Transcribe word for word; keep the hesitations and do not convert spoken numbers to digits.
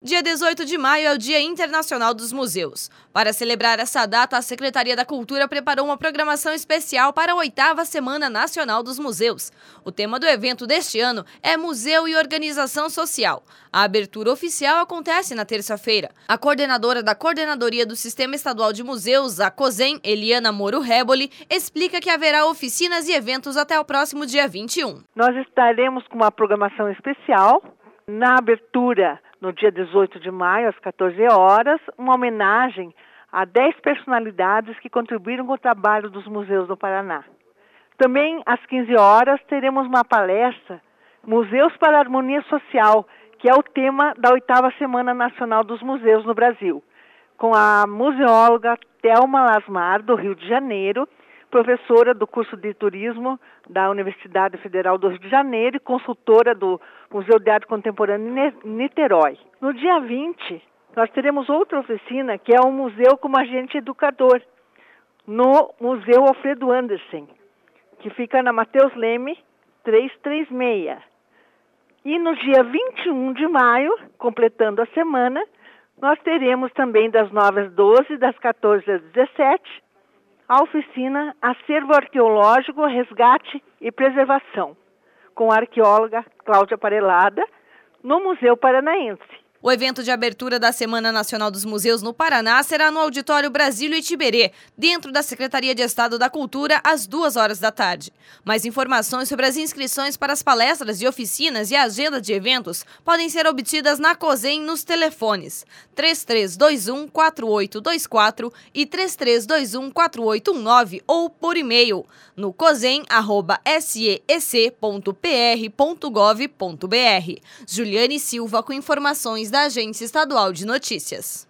Dia dezoito de maio é o Dia Internacional dos Museus. Para celebrar essa data, a Secretaria da Cultura preparou uma programação especial para a oitava Semana Nacional dos Museus. O tema do evento deste ano é Museu e Organização Social. A abertura oficial acontece na terça-feira. A coordenadora da Coordenadoria do Sistema Estadual de Museus, a COSEM, Eliana Moro Reboli, explica que haverá oficinas e eventos até o próximo dia vinte e um. Nós estaremos com uma programação especial na abertura, no dia dezoito de maio, às quatorze horas, uma homenagem a dez personalidades que contribuíram com o trabalho dos museus do Paraná. Também, às quinze horas, teremos uma palestra, Museus para a Harmonia Social, que é o tema da oitava Semana Nacional dos Museus no Brasil, com a museóloga Thelma Lasmar, do Rio de Janeiro, professora do curso de turismo da Universidade Federal do Rio de Janeiro e consultora do Museu de Arte Contemporânea em Niterói. No dia vinte, nós teremos outra oficina, que é o Museu como Agente Educador, no Museu Alfredo Andersen, que fica na Mateus Leme, trezentos e trinta e seis. E no dia vinte e um de maio, completando a semana, nós teremos também das nove às doze, das quatorze às dezessete, a oficina Acervo Arqueológico, Resgate e Preservação, com a arqueóloga Cláudia Parelada, no Museu Paranaense. O evento de abertura da Semana Nacional dos Museus no Paraná será no Auditório Brasílio Itiberê, dentro da Secretaria de Estado da Cultura, às duas horas da tarde. Mais informações sobre as inscrições para as palestras e oficinas e a agenda de eventos podem ser obtidas na COSEM nos telefones três três dois um, quatro oito dois quatro e três três dois um, quatro oito um nove ou por e-mail no cosem arroba sec ponto p r ponto gov ponto b r. Juliane Silva com informações da Agência Estadual de Notícias.